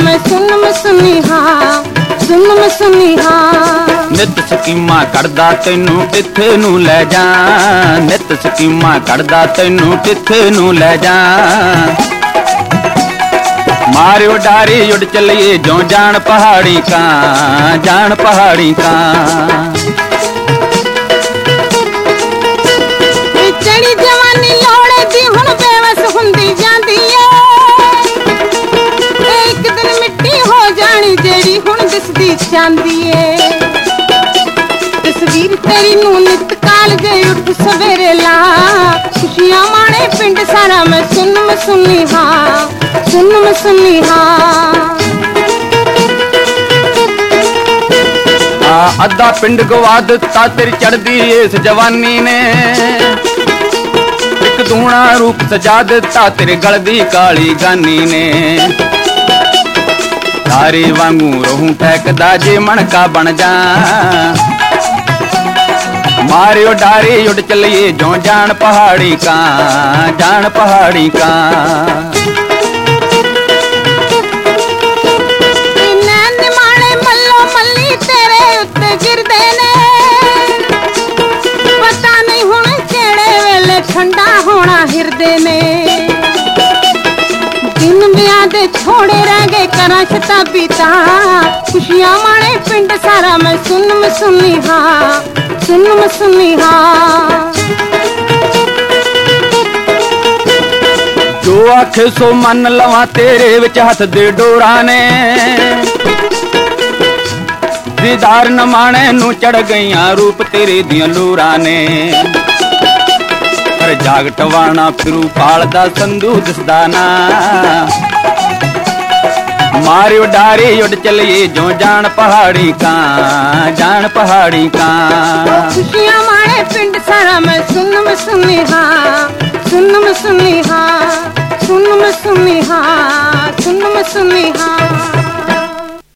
मैं सुन सुनिहा सुन सुनिहा। नित स्कीमां कढ़दा तैनू किथे नू लै जा, नित स्कीमां कढ़दा तैनू किथे नू लै जा। मारियो डारी उड़ चलिए जो जान पहाड़ी का, जान पहाड़ी का। चढ़ी जवानी लोड़े दी हुण बेवस हुंदी जांदी ए, एक दिन मिट्टी हो जानी जेड़ी हुण दिसदी चांदी ए। तस्वीर तेरी नू नित काल जे उठ सवेरे ला, खुशियां माणे पिंड सारा मैं सुनिहा सुन सुनिहा। अद्धा पिंड गवा दिता तेरी चढ़दी इस जवानी ने, एक दूना रूप सजा दिता तेरे गल दी काली गानी ने। तारे वांगू रहूं ठहकदा जे मणका बन जा, मारियो डारी उड़ चलिए जो जान पहाड़ी का, जान पहाड़ी का। ठंडा होना हिरदे ने, दिन ब्याह दे छोड़े रह गए करा छता पीता, खुशियां माणे पिंड सारा मैं सुनिहा सुन सुनिहा। जो आखे सो मन लवा तेरे विच हथ दे डोरा ने, दीदार न माणे नू चढ़ गईयां रूप तेरे दियां लोरा ने। जाग टवाना फिरू पालदा संधू दिसदा ना, मारियो डारी उड़ चलिए जो जान पहाड़ी का, जान पहाड़ी का। खुशियां माणे पिंड सारा मैं सुनिहा सुनिहा सुन सुनिहा सुन सुनिहा।